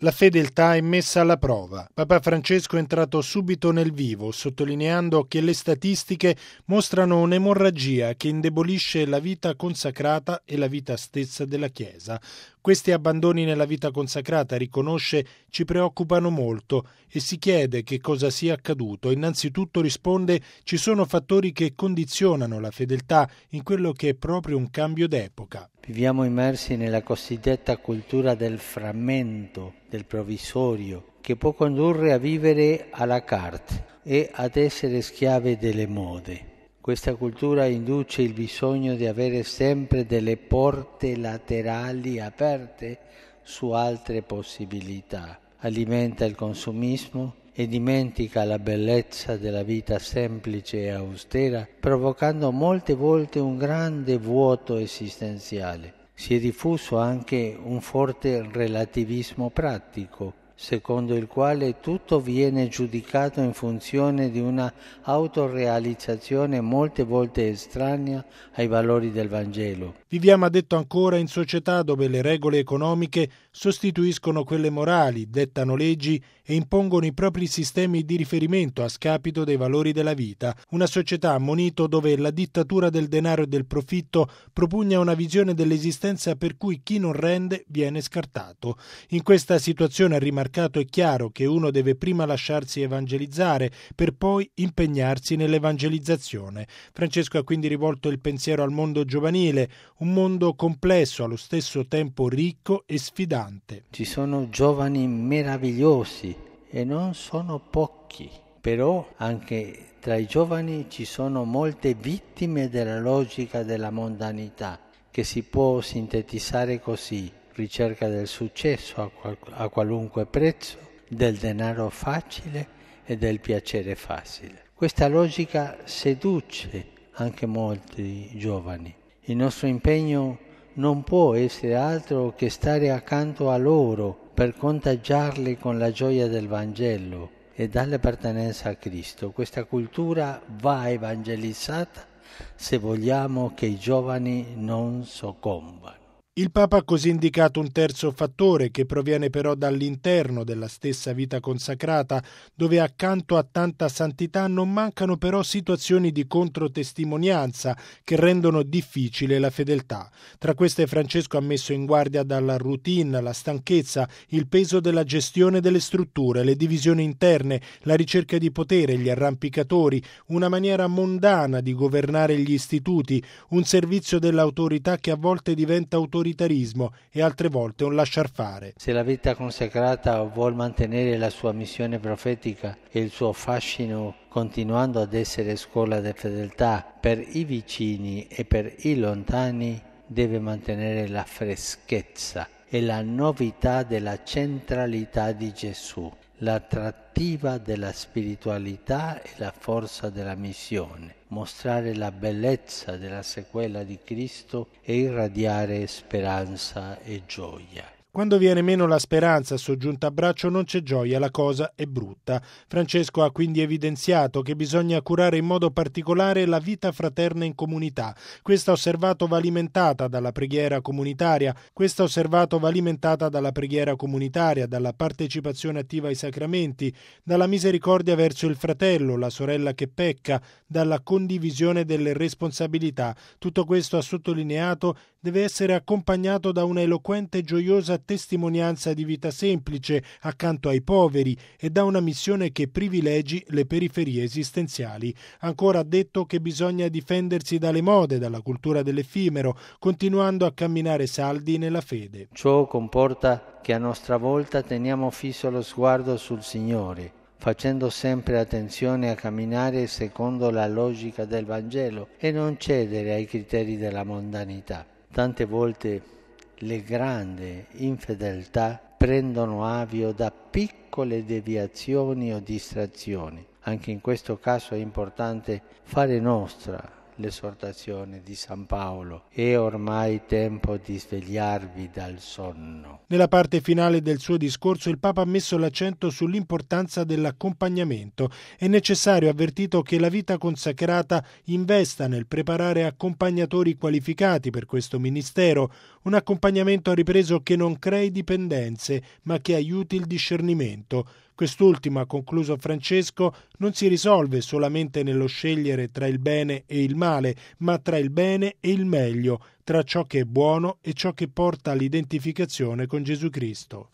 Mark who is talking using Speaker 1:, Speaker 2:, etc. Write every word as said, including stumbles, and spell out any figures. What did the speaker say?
Speaker 1: La fedeltà è messa alla prova. Papa Francesco è entrato subito nel vivo, sottolineando che le statistiche mostrano un'emorragia che indebolisce la vita consacrata e la vita stessa della Chiesa. Questi abbandoni nella vita consacrata, riconosce, ci preoccupano molto e si chiede che cosa sia accaduto. Innanzitutto risponde: ci sono fattori che condizionano la fedeltà in quello che è proprio un cambio d'epoca.
Speaker 2: Viviamo immersi nella cosiddetta cultura del frammento, del provvisorio, che può condurre a vivere à la carte e ad essere schiave delle mode. Questa cultura induce il bisogno di avere sempre delle porte laterali aperte su altre possibilità. Alimenta il consumismo e dimentica la bellezza della vita semplice e austera, provocando molte volte un grande vuoto esistenziale. Si è diffuso anche un forte relativismo pratico, secondo il quale tutto viene giudicato in funzione di una autorealizzazione molte volte estranea ai valori del Vangelo.
Speaker 1: Viviamo, ha detto ancora, in società dove le regole economiche sostituiscono quelle morali, dettano leggi e impongono i propri sistemi di riferimento a scapito dei valori della vita. Una società, ammonito, dove la dittatura del denaro e del profitto propugna una visione dell'esistenza per cui chi non rende viene scartato. In questa situazione, ha rimarcato, è chiaro che uno deve prima lasciarsi evangelizzare per poi impegnarsi nell'evangelizzazione. Francesco ha quindi rivolto il pensiero al mondo giovanile, un mondo complesso, allo stesso tempo ricco e sfidante.
Speaker 2: Ci sono giovani meravigliosi e non sono pochi, però anche tra i giovani ci sono molte vittime della logica della mondanità, che si può sintetizzare così: ricerca del successo a, qual- a qualunque prezzo, del denaro facile e del piacere facile. Questa logica seduce anche molti giovani. Il nostro impegno non può essere altro che stare accanto a loro per contagiarli con la gioia del Vangelo e dall'appartenenza a Cristo. Questa cultura va evangelizzata se vogliamo che i giovani non soccombano.
Speaker 1: Il Papa ha così indicato un terzo fattore che proviene però dall'interno della stessa vita consacrata, dove accanto a tanta santità non mancano però situazioni di controtestimonianza che rendono difficile la fedeltà. Tra queste Francesco ha messo in guardia dalla routine, la stanchezza, il peso della gestione delle strutture, le divisioni interne, la ricerca di potere, gli arrampicatori, una maniera mondana di governare gli istituti, un servizio dell'autorità che a volte diventa autoritario e altre volte un lasciar fare.
Speaker 2: Se la vita consacrata vuol mantenere la sua missione profetica e il suo fascino, continuando ad essere scuola di fedeltà per i vicini e per i lontani, deve mantenere la freschezza e la novità della centralità di Gesù, l'attrattiva della spiritualità e la forza della missione, mostrare la bellezza della sequela di Cristo e irradiare speranza e gioia.
Speaker 1: Quando viene meno la speranza soggiunta a braccio non c'è gioia, la cosa è brutta. Francesco ha quindi evidenziato che bisogna curare in modo particolare la vita fraterna in comunità. Questa osservato va alimentata dalla preghiera comunitaria, questa osservato va alimentata dalla preghiera comunitaria, dalla partecipazione attiva ai sacramenti, dalla misericordia verso il fratello, la sorella che pecca, dalla condivisione delle responsabilità. Tutto questo, ha sottolineato, deve essere accompagnato da una eloquente e gioiosa testimonianza di vita semplice accanto ai poveri e da una missione che privilegi le periferie esistenziali. Ancora ha detto che bisogna difendersi dalle mode, dalla cultura dell'effimero, continuando a camminare saldi nella fede.
Speaker 2: Ciò comporta che a nostra volta teniamo fisso lo sguardo sul Signore, facendo sempre attenzione a camminare secondo la logica del Vangelo e non cedere ai criteri della mondanità. Tante volte le grandi infedeltà prendono avvio da piccole deviazioni o distrazioni. Anche in questo caso è importante fare nostra l'esortazione di San Paolo: è ormai tempo di svegliarvi dal sonno.
Speaker 1: Nella parte finale del suo discorso il Papa ha messo l'accento sull'importanza dell'accompagnamento. È necessario, ha avvertito, che la vita consacrata investa nel preparare accompagnatori qualificati per questo ministero, un accompagnamento, ha ripreso, che non crei dipendenze, ma che aiuti il discernimento. Quest'ultimo, ha concluso Francesco, non si risolve solamente nello scegliere tra il bene e il male, ma tra il bene e il meglio, tra ciò che è buono e ciò che porta all'identificazione con Gesù Cristo.